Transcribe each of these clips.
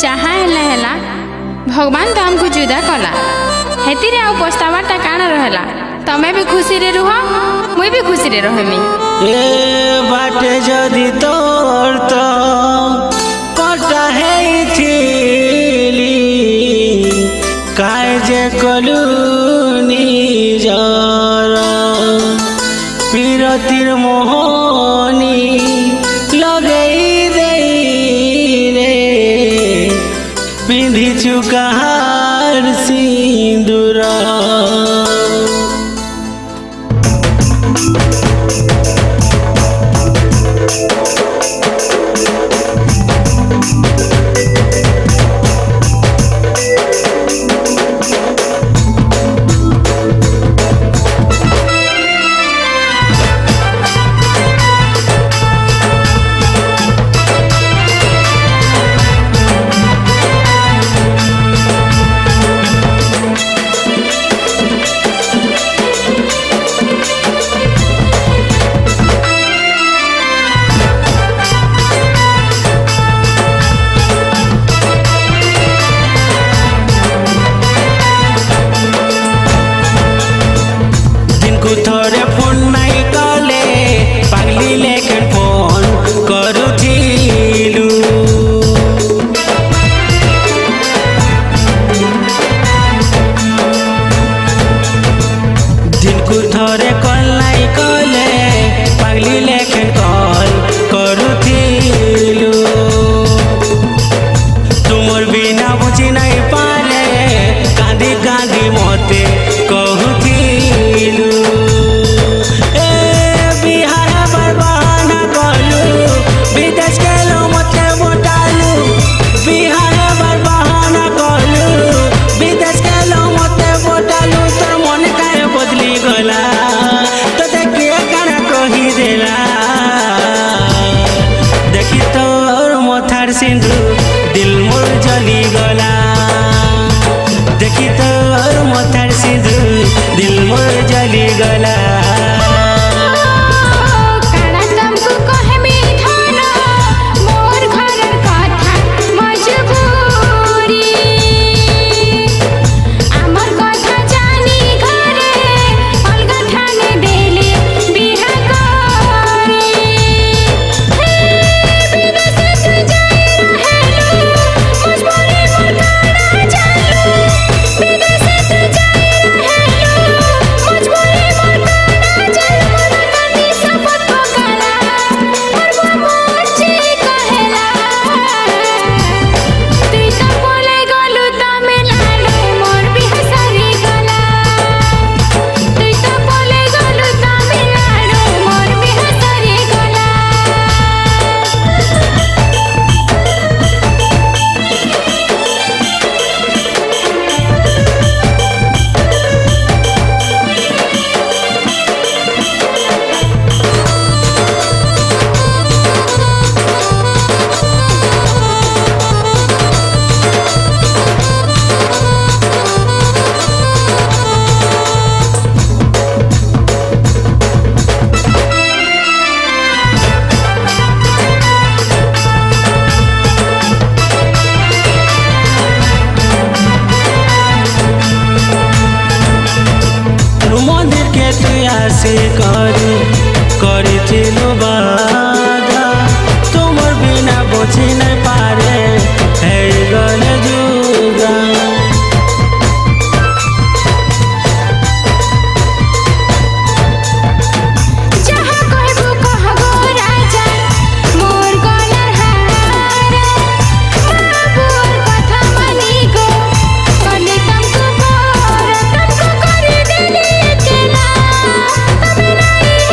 जहाँ हेला भगवान तो हमको जुदा कला हेती आउ पछतावाटा काण रहला तमे भी खुशी रे रुह मुई भी खुशी रे रहमी ए बाटे जदि तोर तो कटा है थीली काय जे कलू निजर पीरतिर मोहनी लगई देई रे पिंधी चुकार सिंदूर थोड़े फोन नहीं कले पागली लेकिन फोन करू थीलू दिन को थोड़े कॉल नहीं कले पागली लेकिन कॉल करू थीलू तुमर बिना बुझी नहीं पारे कांदी कांदी मोते कहू थीलू देखी तोर मथार सिंदूर दिल मोर जली गला देखी तोर मथार सिंदूर दिल मोर जली गला मंदिर के तुया से करिथिलु बाधा तुमर बिना बची नहीं पारे है गल जुगा Thank you.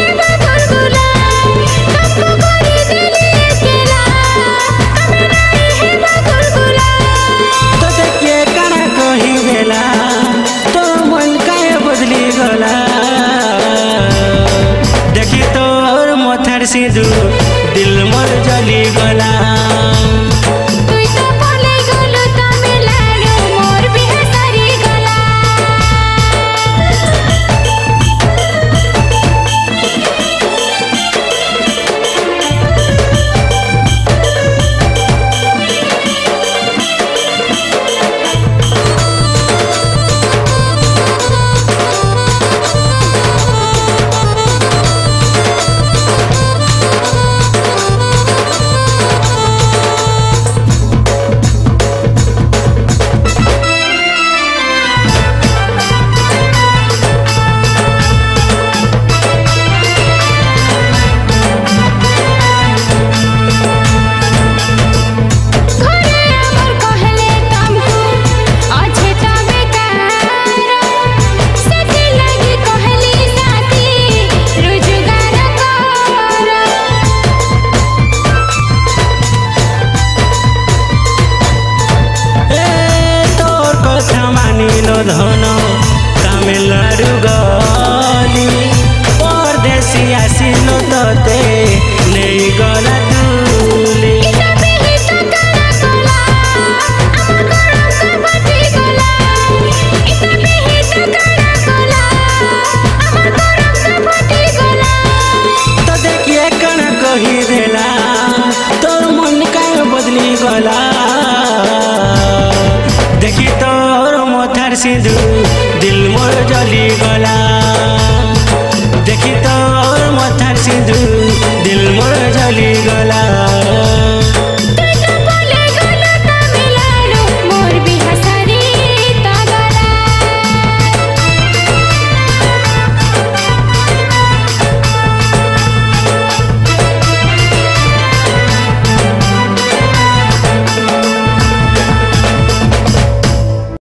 सिंदूर दिल मोर जली गला।